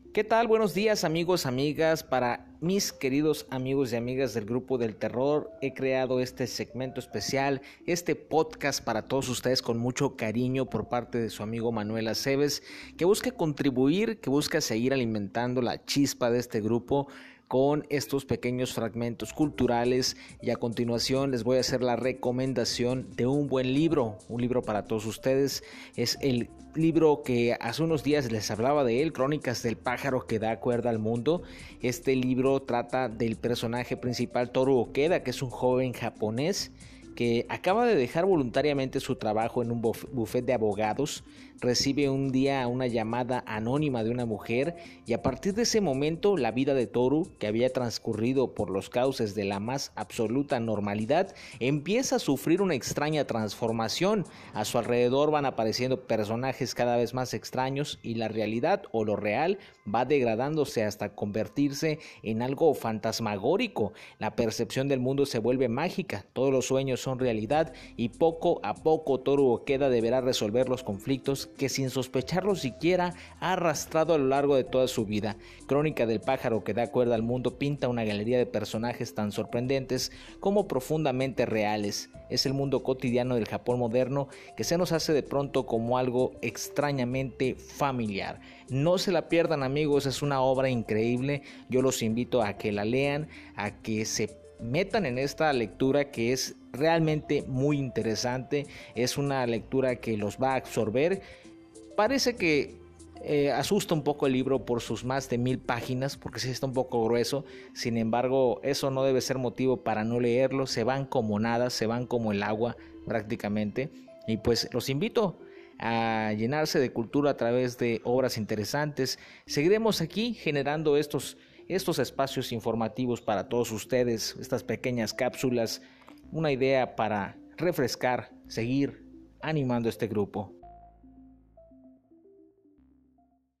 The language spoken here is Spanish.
¿Qué tal? Buenos días amigos, amigas. Para mis queridos amigos y amigas del grupo del terror, he creado este segmento especial, este podcast para todos ustedes con mucho cariño por parte de su amigo Manuel Aceves, que busca contribuir, que busca seguir alimentando la chispa de este grupo con estos pequeños fragmentos culturales, y a continuación les voy a hacer la recomendación de un buen libro, un libro para todos ustedes. Es el libro que hace unos días les hablaba de él, Crónicas del pájaro que da cuerda al mundo. Este libro trata del personaje principal, Toru Okeda, que es un joven japonés que acaba de dejar voluntariamente su trabajo en un bufete de abogados. Recibe un día una llamada anónima de una mujer, y a partir de ese momento la vida de Toru, que había transcurrido por los cauces de la más absoluta normalidad, empieza a sufrir una extraña transformación. A su alrededor van apareciendo personajes cada vez más extraños, y la realidad o lo real va degradándose hasta convertirse en algo fantasmagórico. La percepción del mundo se vuelve mágica, todos los sueños son realidad, y poco a poco Toru Okeda deberá resolver los conflictos que, sin sospecharlo siquiera, ha arrastrado a lo largo de toda su vida. Crónica del pájaro que da cuerda al mundo pinta una galería de personajes tan sorprendentes como profundamente reales. Es el mundo cotidiano del Japón moderno que se nos hace de pronto como algo extrañamente familiar. No se la pierdan amigos, es una obra increíble. Yo los invito a que la lean, a que se metan en esta lectura que es realmente muy interesante. Es una lectura que los va a absorber. Parece que asusta un poco el libro por sus más de 1000 páginas, porque sí está un poco grueso. Sin embargo, eso no debe ser motivo para no leerlo. Se van como nada, se van como el agua prácticamente. Y pues los invito a llenarse de cultura a través de obras interesantes. Seguiremos aquí generando estos espacios informativos para todos ustedes, estas pequeñas cápsulas, una idea para refrescar, seguir animando este grupo.